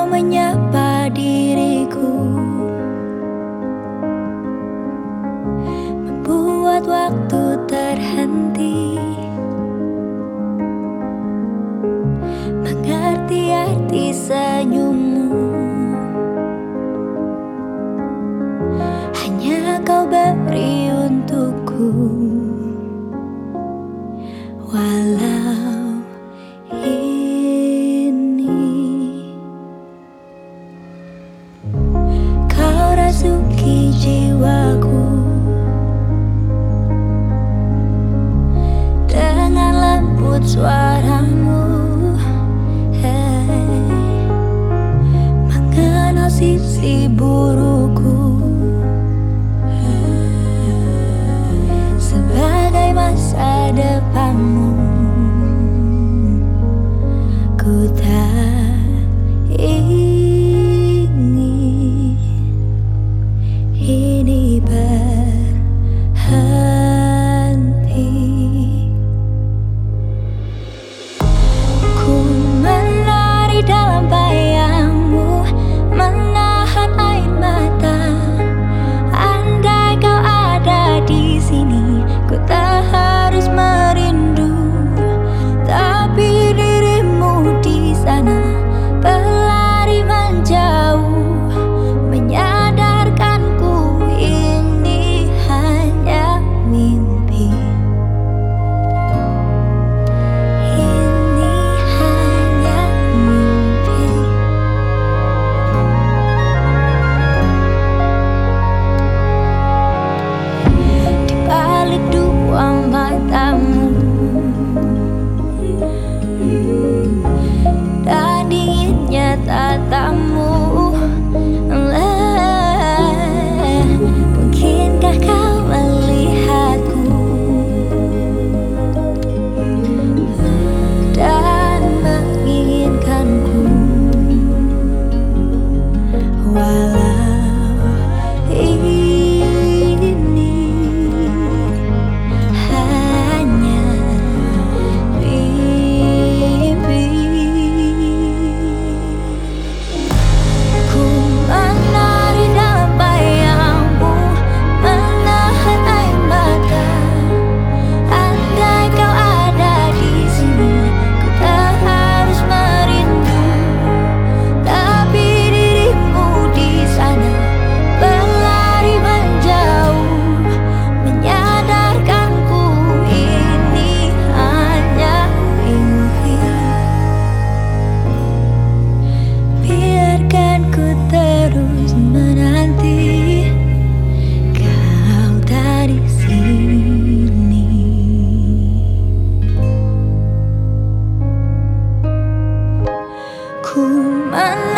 menyapa diriku, membuat waktu terhenti, mengerti arti senyummu. Hanya kau beri untukku, walau ini kau rasuki jiwaku dengan lembut suaramu. Hey, mengenal sisi burukku sebagai masa depanmu. Ku tak ingin ini berhenti. Ku menari dalam bayangmu, menahan air mata. Andai kau ada di sini, ku tak harus merindu. Tapi dirimu di sana berlari menjauh, menyadarkanku ini hanya mimpi. Ini hanya mimpi. Di balik dua matamu dan dinginnya tatamu, mungkinkah kau melihatku dan menginginkanku, walau ini hanya mimpi. Ku menari dalam bayangmu, menahan air mata. Andai kau ada di sini, ku tak harus merindu. Tapi dirimu di sana berlari menjauh, menyadarkanku ini hanya mimpi. Biarkan ku terus menanti kau dari sini. Ku